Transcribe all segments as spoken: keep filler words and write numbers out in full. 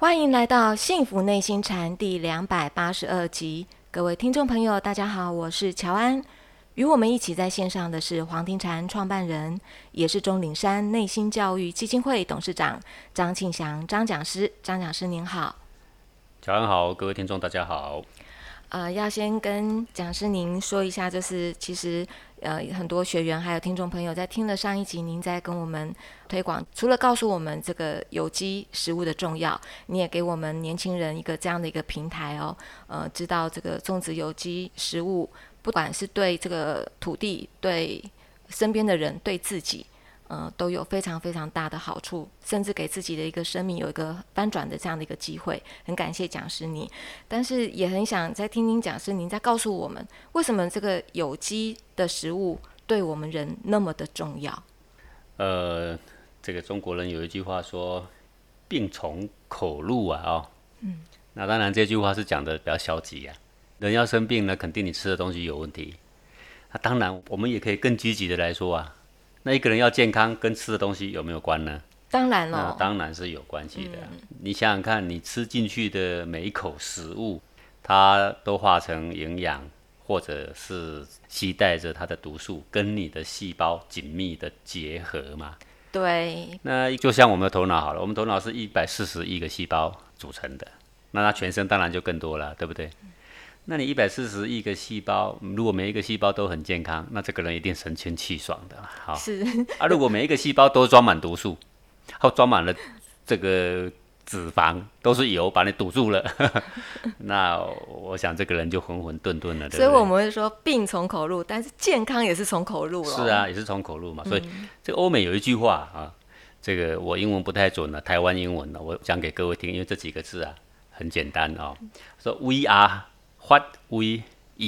欢迎来到幸福内心禅第两百八十二集，各位听众朋友大家好，我是乔安。与我们一起在线上的是黄庭禅创办人，也是钟岭山内心教育基金会董事长张庆祥张讲师。张讲师您好。 乔安好，各位听众大家好。 呃，要先跟讲师您说一下，就是其实呃很多学员还有听众朋友在听了上一集您在跟我们推广，除了告诉我们这个有机食物的重要，你也给我们年轻人一个这样的一个平台哦，呃，知道这个种植有机食物，不管是对这个土地、对身边的人、对自己。呃，都有非常非常大的好处，甚至给自己的一个生命有一个翻转的这样的一个机会。很感谢讲师你，但是也很想再听听讲师您再告诉我们，为什么这个有机的食物对我们人那么的重要？ 呃，这个中国人有一句话说“病从口入”啊，哦，嗯，那当然这句话是讲的比较消极啊。人要生病呢，肯定你吃的东西有问题。那当然，我们也可以更积极的来说啊。那一个人要健康，跟吃的东西有没有关呢？ 当然了， 那当然是有关系的。嗯、你想想看，你吃进去的每一口食物，它都化成营养，或者是携带着它的毒素，跟你的细胞紧密的结合嘛。 对。 那就像我们的头脑好了，我们头脑是一百四十亿个细胞组成的，那它全身当然就更多了，对不对？嗯，那你一百四十亿个细胞，如果每一个细胞都很健康，那这个人一定神清气爽的。好， 是啊，如果每一个细胞都装满毒素，或装满了这个脂肪，都是油把你堵住了，那我想这个人就浑浑沌沌了，对不对？ 所以我们会说病从口入，但是健康也是从口入了。 是啊，也是从口入嘛。所以、嗯、这个欧美有一句话啊，这个我英文不太准了，台湾英文了，我讲给各位听，因为这几个字啊很简单啊，说 We are。What we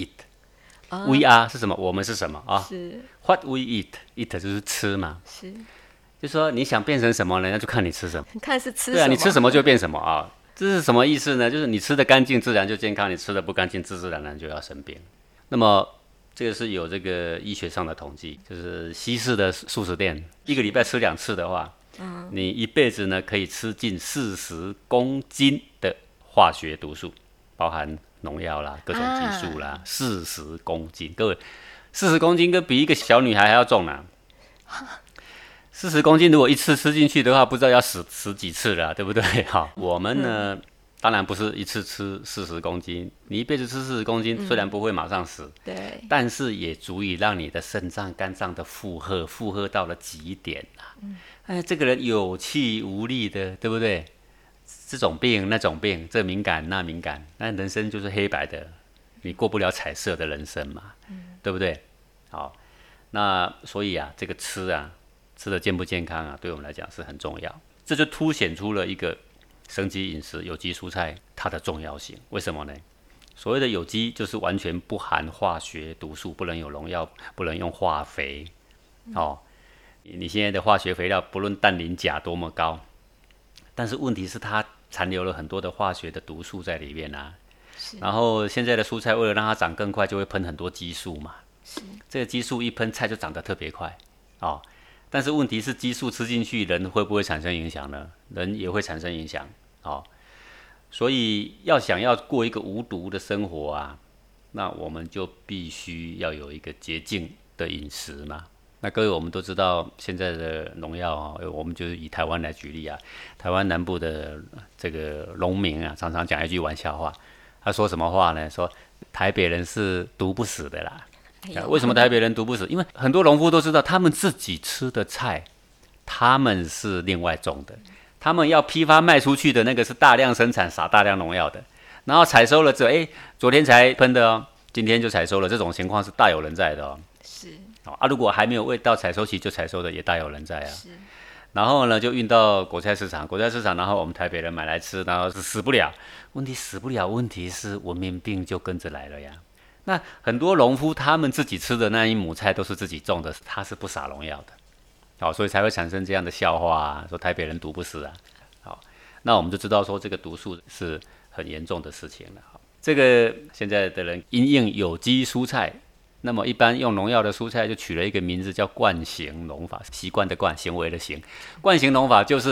eat， we are 是什么？我们是什么啊？ 是 What we eat，eat 就是吃嘛。 是， 就说你想变成什么呢？那就看你吃什么。 看是吃什么。 对啊，你吃什么就变什么啊。这是什么意思呢？就是你吃的干净，自然就健康；你吃的不干净，自自然然就要生病。那么这个是有这个医学上的统计，就是西式的素食店，一个礼拜吃两次的话，嗯，你一辈子呢可以吃进四十公斤的化学毒素，包含农药啦，各种激素啦，四十、啊、公斤，各位，四十公斤跟比一个小女孩还要重呢、啊。四十公斤如果一次吃进去的话，不知道要死死几次了，对不对？好，我们呢，嗯、当然不是一次吃四十公斤，你一辈子吃四十公斤，嗯、虽然不会马上死， 对， 但是也足以让你的肾脏、肝脏的负荷负荷到了极点啊。嗯、哎，这个人有气无力的，对不对？这种病那种病，这敏感那敏感，那人生就是黑白的，你过不了彩色的人生嘛，嗯、对不对？好，那所以啊，这个吃啊，吃的健不健康啊，对我们来讲是很重要。这就凸显出了一个生机饮食、有机蔬菜它的重要性。为什么呢？所谓的有机就是完全不含化学毒素，不能有农药，不能用化肥。哦，你现在的化学肥料，不论氮磷钾多么高。但是问题是它残留了很多的化学的毒素在里面啊，然后现在的蔬菜为了让它长更快，就会喷很多激素嘛。这个激素一喷，菜就长得特别快哦。但是问题是激素吃进去，人会不会产生影响呢？人也会产生影响哦。所以要想要过一个无毒的生活啊，那我们就必须要有一个洁净的饮食嘛。那各位，我们都知道现在的农药啊，我们就是以台湾来举例啊。台湾南部的这个农民啊，常常讲一句玩笑话，他说什么话呢？说台北人是毒不死的啦。哎、为什么台北人毒不死？因为很多农夫都知道，他们自己吃的菜，他们是另外种的，他们要批发卖出去的那个是大量生产、撒大量农药的，然后采收了之后，哎，昨天才喷的哦，今天就采收了，这种情况是大有人在的哦。 是。 啊，如果还没有未到采收期就采收的，也大有人在啊。是。然后呢，就运到果菜市场，果菜市场，然后我们台北人买来吃，然后是死不了。问题死不了，问题是文明病就跟着来了呀。那很多农夫他们自己吃的那一亩菜都是自己种的，他是不撒农药的。好，所以才会产生这样的笑话啊，说台北人毒不死啊。好，那我们就知道说这个毒素是很严重的事情了。这个现在的人因应有机蔬菜。那么一般用农药的蔬菜就取了一个名字叫惯行农法，习惯的惯，行为的行。惯行农法就是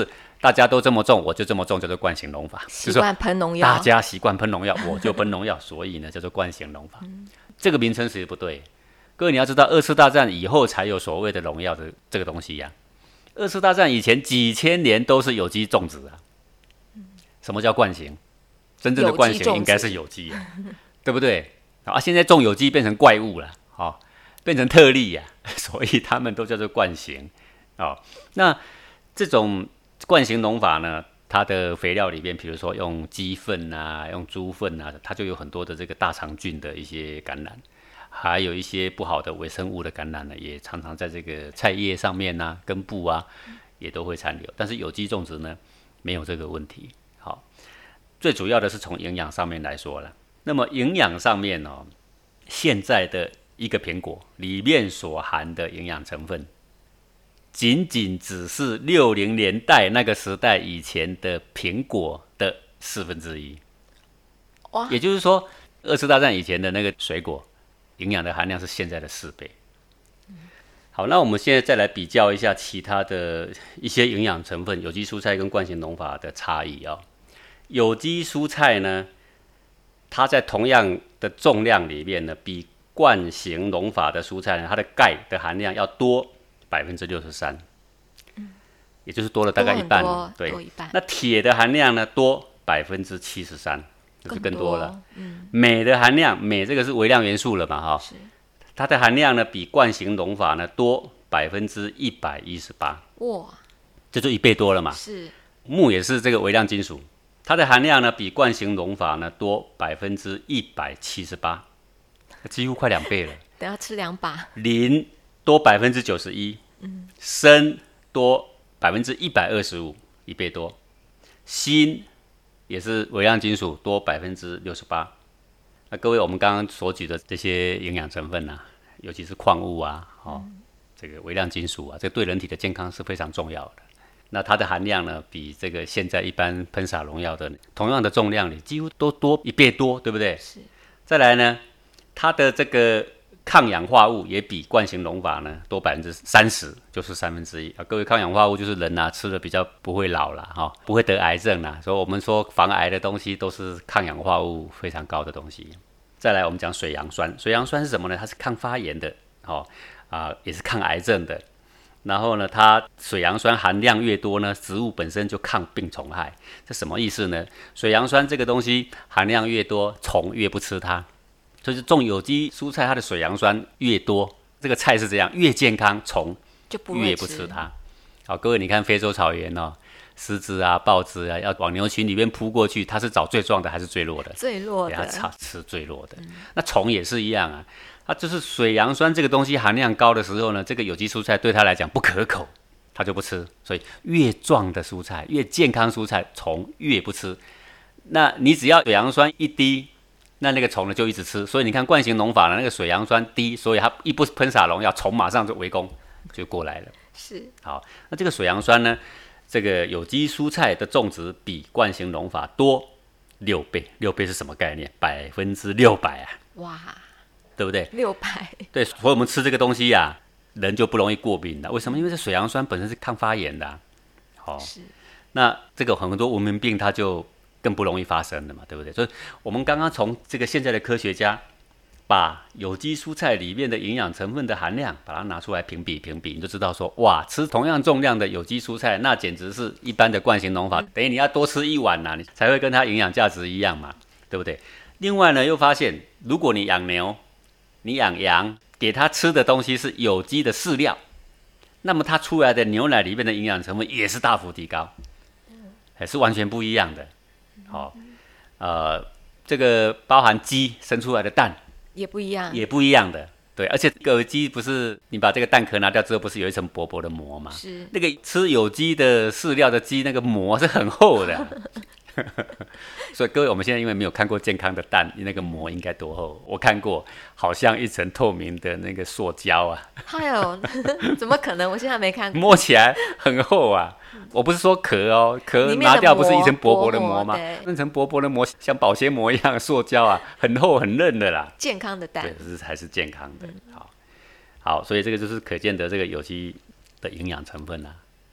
大家都这么种，我就这么种，叫做惯性农法。 习惯喷农药， 大家习惯喷农药，我就喷农药，所以呢叫做惯性农法。嗯、这个名称其实不对。各位你要知道，二次大战以后才有所谓的农药的这个东西呀、啊。二次大战以前几千年都是有机种植啊。什么叫惯性？真正的惯性应该是有机啊，对不对？啊，现在种有机变成怪物了，哦，变成特例呀、啊，所以他们都叫做惯性。哦，那这种惯性农法呢，它的肥料里面，比如说用鸡粪啊、用猪粪啊，它就有很多的这个大肠菌的一些感染，还有一些不好的微生物的感染呢，也常常在这个菜叶上面啊、根部啊，也都会残留。但是有机种植呢，没有这个问题。好，最主要的是从营养上面来说了。那么营养上面哦，现在的一个苹果里面所含的营养成分，仅仅只是六零年代那个时代以前的苹果的四分之一。哇！也就是说，二次大战以前的那个水果，营养的含量是现在的四倍。好，那我们现在再来比较一下其他的一些营养成分，有机蔬菜跟惯性农法的差异啊、哦。有机蔬菜呢，它在同样的重量里面呢，比惯性农法的蔬菜呢，它的钙的含量要多百分之六十三，也就是多了大概一半。 多对， 多一半。 那铁的含量呢，多百分之七十三，就是更多了。嗯，镁的含量，镁这个是微量元素了嘛，哈、哦，它的含量呢，比惯性农法呢多百分之一百一十八。哇，这就一倍多了嘛。 是， 钼也是这个微量金属。它的含量呢，比惯性农法呢多百分之一百七十八，几乎快两倍了。 等下吃两把。 磷多百分之九十一，砷多百分之一百二十五，一倍多。锌也是微量金属，多百分之六十八。那各位，我们刚刚所举的这些营养成分啊，尤其是矿物啊，哦，嗯、这个微量金属啊，这对人体的健康是非常重要的。那它的含量呢，比这个现在一般喷洒农药的同样的重量里，几乎都多一倍多，对不对？是。再来呢，它的这个抗氧化物也比惯性农法呢多百分之三十，就是三分之一啊。各位，抗氧化物就是人啊吃的比较不会老啦，哈、哦，不会得癌症啦。所以我们说防癌的东西都是抗氧化物非常高的东西。再来，我们讲水杨酸，水杨酸是什么呢？它是抗发炎的，哦啊、呃，也是抗癌症的。然后呢，它水杨酸含量越多呢，植物本身就抗病虫害。这什么意思呢？水杨酸这个东西含量越多，虫越不吃它。所以种有机蔬菜，它的水杨酸越多，这个菜是这样，越健康，虫就不越不吃它。好，各位，你看非洲草原哦，狮子啊、豹子啊，要往牛群里面扑过去，它是找最壮的还是最弱的？ 最弱的， 给它吃最弱的。嗯、那虫也是一样啊。它就是水杨酸这个东西含量高的时候呢，这个有机蔬菜对它来讲不可口，它就不吃。所以越壮的蔬菜、越健康蔬菜，虫越不吃。那你只要水杨酸一低，那那个虫呢就一直吃。所以你看惯性农法呢，那个水杨酸低，所以它一不喷洒农药，虫马上就围攻就过来了。 是。好， 那这个水杨酸呢，这个有机蔬菜的种植比惯性农法多六倍。六倍是什么概念？百分之六百啊！哇！对不对？ 六百。 对，所以我们吃这个东西呀、啊，人就不容易过敏了。为什么？因为这水杨酸本身是抗发炎的、啊。好、哦，是。那这个很多文明病它就更不容易发生了嘛，对不对？所以我们刚刚从这个现在的科学家把有机蔬菜里面的营养成分的含量，把它拿出来评比评比，你就知道说，哇，吃同样重量的有机蔬菜，那简直是一般的惯性农法，嗯、等于你要多吃一碗呐、啊，你才会跟它营养价值一样嘛，对不对？另外呢，又发现如果你养牛，你养羊，给它吃的东西是有机的饲料，那么它出来的牛奶里面的营养成分也是大幅提高，还是完全不一样的。好、哦，呃，这个包含鸡生出来的蛋也不一样， 也不一样的。对，而且这个鸡不是你把这个蛋壳拿掉之后，不是有一层薄薄的膜吗？是那个吃有机的饲料的鸡，那个膜是很厚的。所以各位，我们现在因为没有看过健康的蛋，那个膜应该多厚？我看过，好像一层透明的那个塑胶啊。 还有，怎么可能？我现在没看过。 摸起来很厚啊！我不是说壳哦，壳拿掉不是一层薄薄的膜吗？那层薄薄的膜像保鲜膜一样的塑胶啊，很厚很韧的啦。 健康的蛋， 对，是还是健康的。嗯、好，好，所以这个就是可见的这个有机的营养成分啊。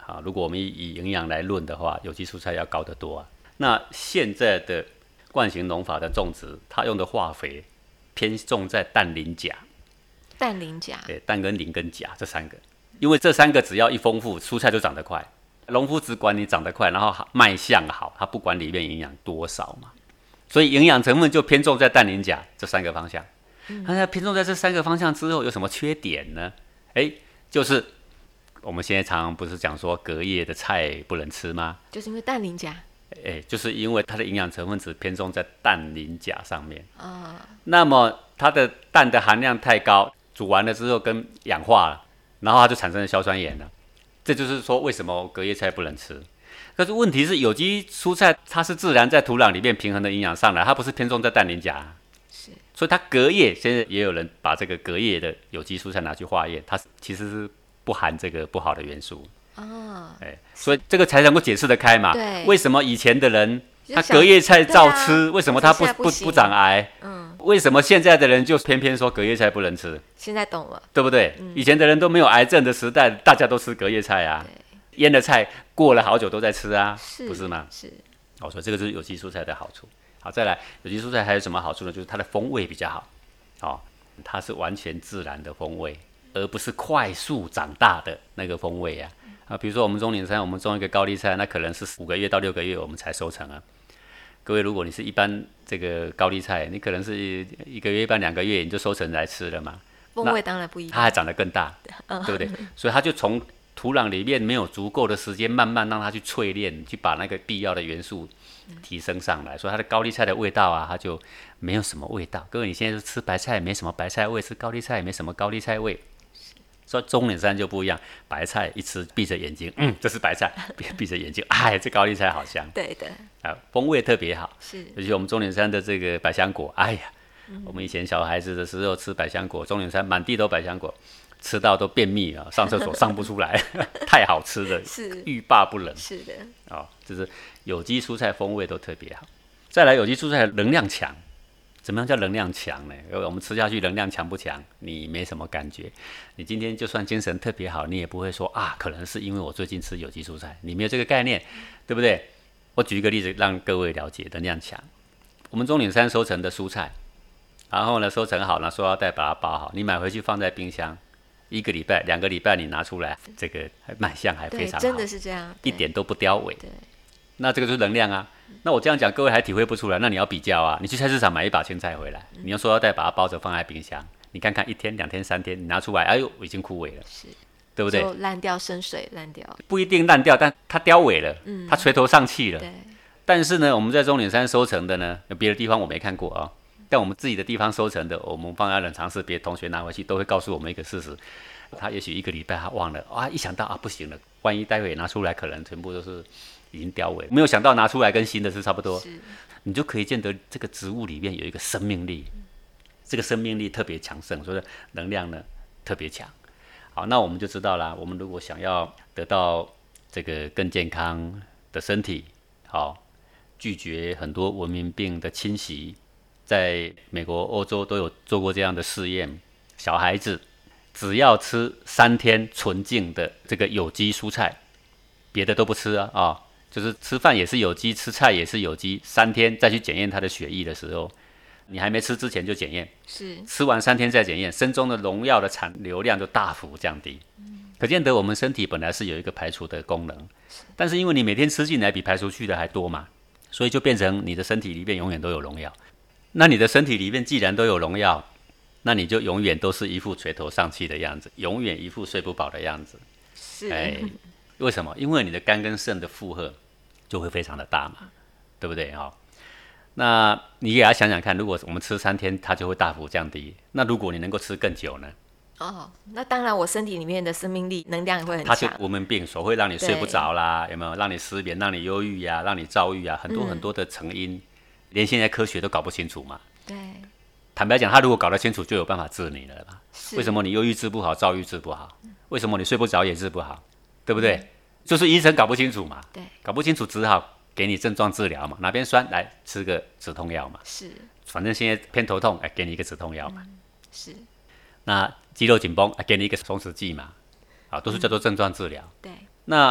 啊，如果我们以营养来论的话，有机蔬菜要高得多啊。那现在的惯行农法的种植，它用的化肥偏重在氮、磷、钾。 氮、磷、钾， 对，氮跟磷跟钾这三个，因为这三个只要一丰富，蔬菜就长得快。农夫只管你长得快，然后卖相好，他不管里面营养多少嘛。所以营养成分就偏重在氮、磷、钾这三个方向。那、嗯、偏重在这三个方向之后，有什么缺点呢？哎，就是我们现在常常不是讲说隔夜的菜不能吃吗？ 就是因为氮、磷、钾。 哎，就是因为它的营养成分只偏重在氮、磷、钾上面。 啊， 那么它的氮的含量太高，煮完了之后跟氧化了，然后它就产生了硝酸盐了。这就是说为什么隔夜菜不能吃。可是问题是，有机蔬菜它是自然在土壤里面平衡的营养上来，它不是偏重在氮、磷、钾。 是，所以它隔夜，现在也有人把这个隔夜的有机蔬菜拿去化验，它其实是不含这个不好的元素。哦，哎，所以这个才能够解释得开嘛。 对， 为什么以前的人他隔夜菜照吃，啊、为什么他不不 不, 不长癌？嗯，为什么现在的人就偏偏说隔夜菜不能吃？ 现在懂了， 对不对？嗯、以前的人都没有癌症的时代，大家都吃隔夜菜啊，腌的菜过了好久都在吃啊， 是不是吗？ 是， 哦，所以这个是有机蔬菜的好处。好，再来，有机蔬菜还有什么好处呢？就是它的风味比较好，哦，它是完全自然的风味，而不是快速长大的那个风味啊。啊，比如说我们中岭山，我们种一个高丽菜，那可能是五个月到六个月我们才收成啊。各位，如果你是一般这个高丽菜，你可能是一个月、一般两个月你就收成来吃了嘛， 风味当然不一样， 它还长得更大，嗯、对不对？所以它就从土壤里面没有足够的时间，慢慢让它去淬炼，去把那个必要的元素提升上来，所以它的高丽菜的味道啊，它就没有什么味道。各位，你现在吃白菜也没什么白菜味，吃高丽菜也没什么高丽菜味。所以中岭山就不一样，白菜一吃闭着眼睛，嗯，这是白菜，闭着眼睛，哎，这高丽菜好香， 对的， 啊，风味特别好， 是， 尤其我们中岭山的这个百香果，哎呀，嗯、我们以前小孩子的时候吃百香果，中岭山满地都百香果，吃到都便秘啊，上厕所上不出来，太好吃了， 是欲罢不能， 是的， 哦，就是有机蔬菜风味都特别好。再来，有机蔬菜能量强。怎么样叫能量强呢？我们吃下去能量强不强？你没什么感觉。你今天就算精神特别好，你也不会说啊，可能是因为我最近吃有机蔬菜，你没有这个概念，对不对？我举一个例子让各位了解能量强。我们中岭山收成的蔬菜，然后呢收成好，拿塑料袋把它包好，你买回去放在冰箱，一个礼拜、两个礼拜你拿出来，这个卖相还非常好， 真的是这样， 一点都不凋萎。 对， 那这个就是能量啊。那我这样讲，各位还体会不出来？那你要比较啊！你去菜市场买一把青菜回来，你用塑料袋把它包着放在冰箱，你看看一天、两天、三天，你拿出来，哎呦，已经枯萎了， 是， 对不对？ 就烂掉、生水烂掉， 不一定烂掉，但它凋萎了，嗯、它垂头丧气了。 对。 但是呢，我们在中岭山收成的呢，别的地方我没看过啊，但我们自己的地方收成的，我们放在冷藏室，别的同学拿回去都会告诉我们一个事实：他也许一个礼拜他忘了啊，一想到啊不行了，万一待会拿出来，可能全部都是。已经凋萎，没有想到拿出来跟新的是差不多，你就可以见得这个植物里面有一个生命力，这个生命力特别强盛，所以能量呢特别强。好，那我们就知道啦，我们如果想要得到这个更健康的身体，好，拒绝很多文明病的侵袭，在美国、欧洲都有做过这样的试验，小孩子只要吃三天纯净的这个有机蔬菜，别的都不吃啊啊。哦，就是吃饭也是有机，吃菜也是有机，三天再去检验它的血液的时候，你还没吃之前就检验， 是吃完三天再检验，身中的农药的产流量就大幅降低。嗯、可见得我们身体本来是有一个排除的功能，但是因为你每天吃进来比排出去的还多嘛，所以就变成你的身体里面永远都有农药。那你的身体里面既然都有农药，那你就永远都是一副垂头丧气的样子，永远一副睡不饱的样子。 是， 哎，为什么？因为你的肝跟肾的负荷就会非常的大嘛，对不对？哦，那你给他想想看，如果我们吃三天，它就会大幅降低。那如果你能够吃更久呢？ 哦，那当然，我身体里面的生命力、能量也会很强。 它就文明病所会让你睡不着啦，有没有？让你失眠，让你忧郁呀，让你躁郁啊，很多很多的成因，嗯、连现在科学都搞不清楚嘛。 对。 坦白讲，他如果搞得清楚，就有办法治你了嘛。为什么你忧郁治不好，躁郁治不好？为什么你睡不着也治不好？对不对？嗯、就是医生搞不清楚嘛。 对。 搞不清楚，只好给你症状治疗嘛。哪边酸，来吃个止痛药嘛。 是。 反正现在偏头痛，哎，给你一个止痛药嘛。 嗯、是。 那肌肉紧绷，哎，给你一个松弛剂嘛。啊，都是叫做症状治疗。 嗯、对。 那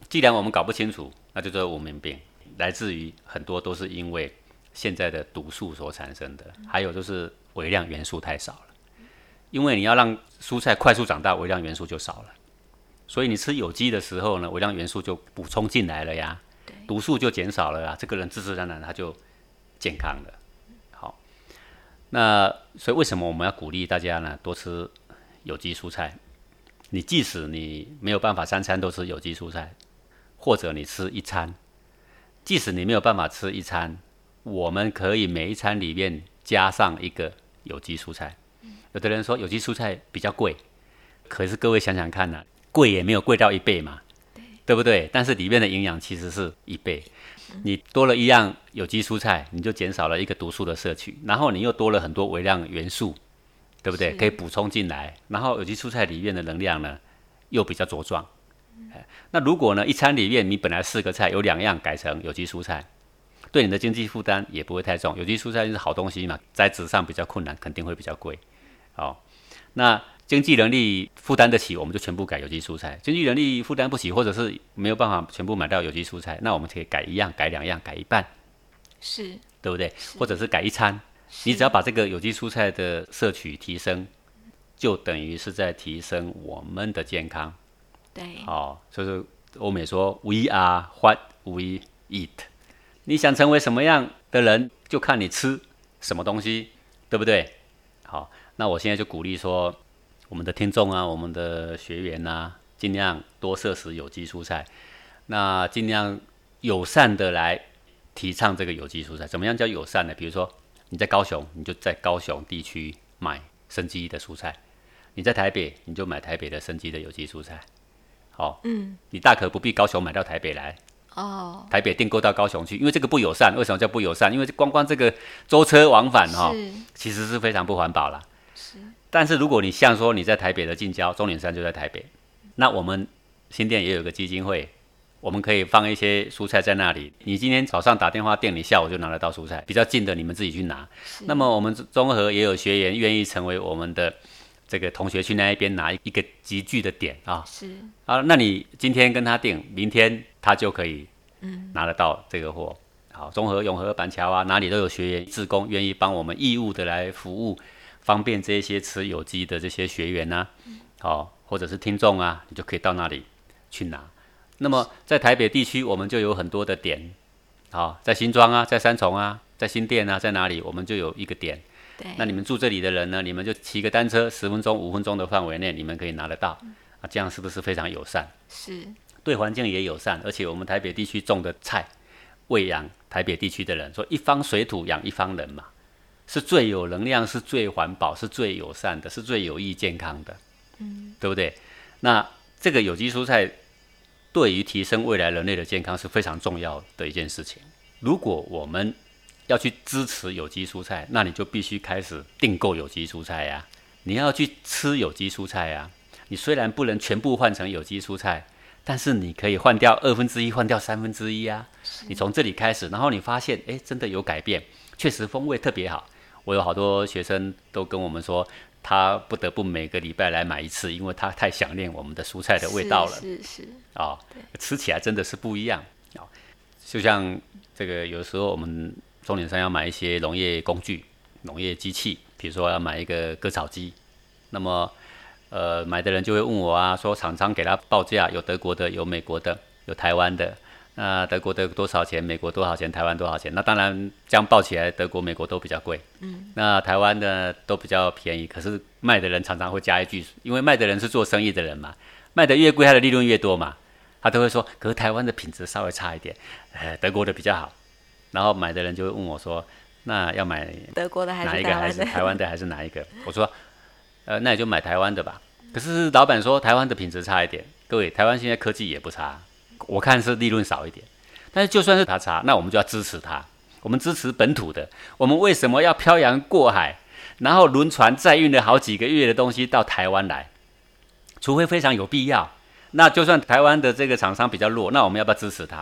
既然我们搞不清楚，那就叫文明病，来自于很多都是因为现在的毒素所产生的，还有就是微量元素太少了。因为你要让蔬菜快速长大，微量元素就少了，所以你吃有机的时候呢，微量元素就补充进来了呀，毒素就减少了呀，这个人自自然然他就健康了。好，那所以为什么我们要鼓励大家呢多吃有机蔬菜？你即使你没有办法三餐都吃有机蔬菜，或者你吃一餐，即使你没有办法吃一餐，我们可以每一餐里面加上一个有机蔬菜。有的人说有机蔬菜比较贵，可是各位想想看啊，贵也没有贵到一倍嘛， 对, 对不对？但是里面的营养其实是一倍，你多了一样有机蔬菜，你就减少了一个毒素的摄取，然后你又多了很多微量元素，对不对？可以补充进来，然后有机蔬菜里面的能量呢又比较茁壮。那如果呢一餐里面你本来四个菜有两样改成有机蔬菜，对你的经济负担也不会太重。有机蔬菜是好东西嘛，栽植上比较困难，肯定会比较贵。好，那经济能力负担得起，我们就全部改有机蔬菜；经济能力负担不起，或者是没有办法全部买到有机蔬菜，那我们可以改一样、改两样、改一半， 是， 对不对？或者是改一餐，你只要把这个有机蔬菜的摄取提升，就等于是在提升我们的健康。 对， 好，就是欧美说 "We are what we eat"， 你想成为什么样的人，就看你吃什么东西，对不对？好，那我现在就鼓励说，我们的听众啊，我们的学员啊，尽量多摄食有机蔬菜，那尽量友善的来提倡这个有机蔬菜。怎么样叫友善呢？比如说你在高雄，你就在高雄地区买生机的蔬菜；你在台北，你就买台北的生机的有机蔬菜。好，嗯，你大可不必高雄买到台北来。哦，台北订购到高雄去，因为这个不友善。为什么叫不友善？因为光光这个舟车往返哈、哦，其实是非常不环保啦。是。但是如果你像说你在台北的近郊，钟岭山就在台北，那我们新店也有个基金会，我们可以放一些蔬菜在那里。你今天早上打电话订，你下午就拿得到蔬菜，比较近的你们自己去拿。那么我们中和也有学员愿意成为我们的这个同学去那一边拿一个集聚的点啊。是。啊，那你今天跟他订，明天他就可以拿得到这个货。好，中和、永和、板桥啊，哪里都有学员、志工愿意帮我们义务的来服务，方便这些吃有机的这些学员啊，好，或者是听众啊，你就可以到那里去拿。那么在台北地区，我们就有很多的点，好，在新庄啊，在三重啊，在新店啊，在哪里，我们就有一个点。那你们住这里的人呢，你们就骑个单车，十分钟、五分钟的范围内，你们可以拿得到。啊，这样是不是非常友善？是，对环境也友善，而且我们台北地区种的菜，喂养台北地区的人，说一方水土养一方人嘛，是最有能量，是最环保，是最友善的，是最有益健康的，嗯，对不对？那这个有机蔬菜对于提升未来人类的健康是非常重要的一件事情。如果我们要去支持有机蔬菜，那你就必须开始订购有机蔬菜呀、啊，你要去吃有机蔬菜呀、啊。你虽然不能全部换成有机蔬菜，但是你可以换掉二分之一，换掉三分之一啊。你从这里开始，然后你发现，哎，真的有改变，确实风味特别好。我有好多学生都跟我们说，他不得不每个礼拜来买一次，因为他太想念我们的蔬菜的味道了。 是是是。 哦，吃起来真的是不一样。哦，就像这个有时候我们钟岭山要买一些农业工具、农业机器，比如说要买一个割草机，那么。呃，买的人就会问我啊，说厂商给他报价，有德国的，有美国的，有台湾的。那德国的多少钱？美国多少钱？台湾多少钱？那当然这样报起来，德国、美国都比较贵。嗯，那台湾的都比较便宜。可是卖的人常常会加一句，因为卖的人是做生意的人嘛，卖的越贵，他的利润越多嘛，他都会说，可是台湾的品质稍微差一点，呃，德国的比较好。然后买的人就会问我说，那要买德国的还是哪一个？还是台湾的还是哪一个？我说。呃，那也就买台湾的吧。可是老板说台湾的品质差一点。各位，台湾现在科技也不差，我看是利润少一点。但是就算是它差，那我们就要支持它。我们支持本土的。我们为什么要漂洋过海，然后轮船载运了好几个月的东西到台湾来？除非非常有必要。那就算台湾的这个厂商比较弱，那我们要不要支持它？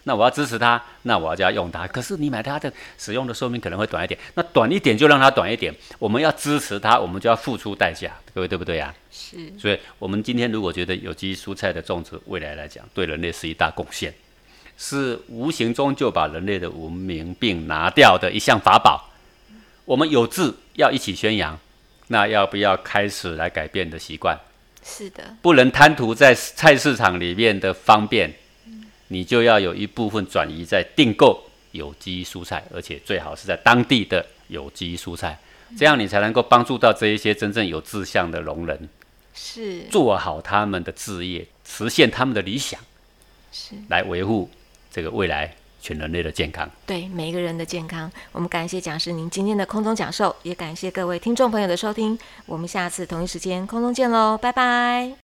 那我要支持它，那我就要用它。可是你买它的使用的寿命可能会短一点，那短一点就让它短一点。我们要支持它，我们就要付出代价，各位对不对啊？ 是。 所以我们今天如果觉得有机蔬菜的种植未来来讲，对人类是一大贡献，是无形中就把人类的文明病拿掉的一项法宝。我们有志要一起宣扬，那要不要开始来改变的习惯？ 是的， 不能贪图在菜市场里面的方便，你就要有一部分转移在订购有机蔬菜，而且最好是在当地的有机蔬菜，这样你才能够帮助到这一些真正有志向的农人， 是做好他们的志业，实现他们的理想， 是来维护这个未来全人类的健康。 对每一个人的健康。我们感谢讲师您今天的空中讲授，也感谢各位听众朋友的收听。我们下次同一时间空中见喽，拜拜。